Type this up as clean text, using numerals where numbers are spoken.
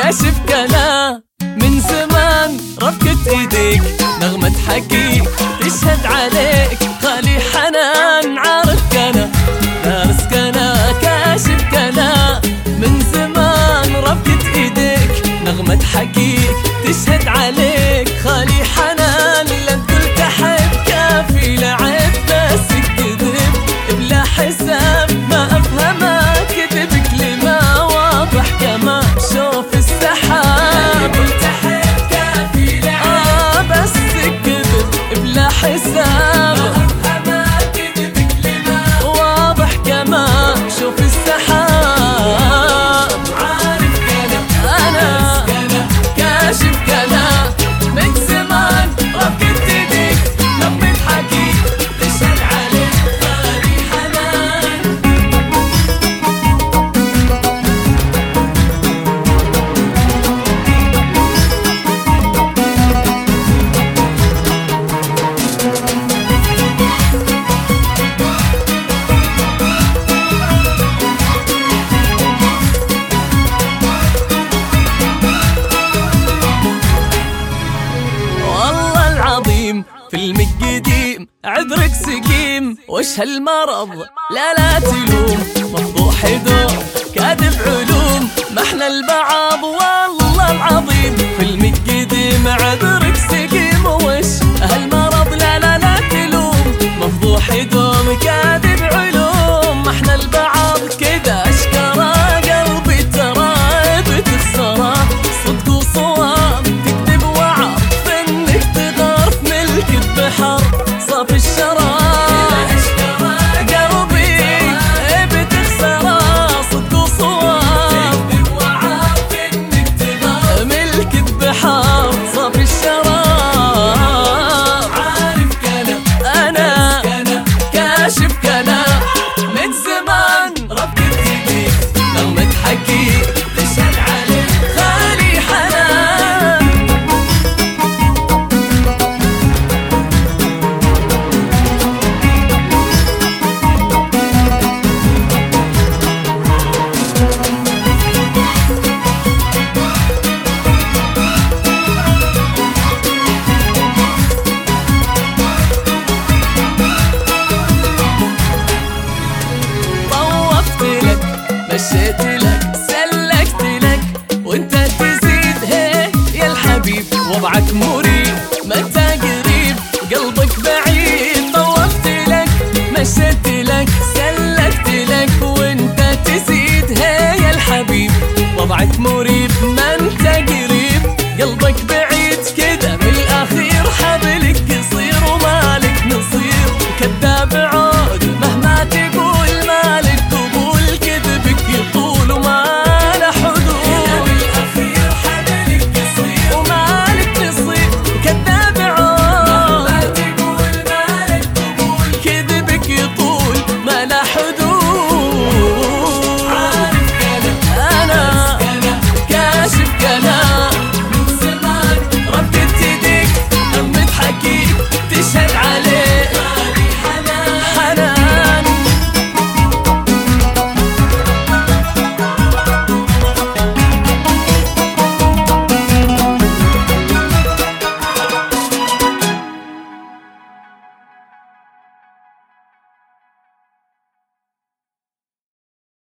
كاشف كلام من زمان رفقة ايديك نغمة حقيق تشهد عليك خالي حنان عارف كنا دارس كنا كاشف كلام من زمان رفقة ايديك نغمة حقيق تشهد عليك خالي حنان لا قلت احب كافي لعب بس كذب بلا حساب ما افهمه كذب كلمه واضح كما شوف السحاب قلت احب كافي لعب بس كذب بلا حساب ما افهمه كذب كلمه واضح كما شوف السحاب عارف كلام انا كاشف كلام من زمان رفقة ايديك نغمة حقيق تشهد عليك خالي حنان والله العظيم فيلم قديم عذرك سقيم وش هالمرض لا تلوم مفضوح يدوم كاذب علوم ما احنا البعض والله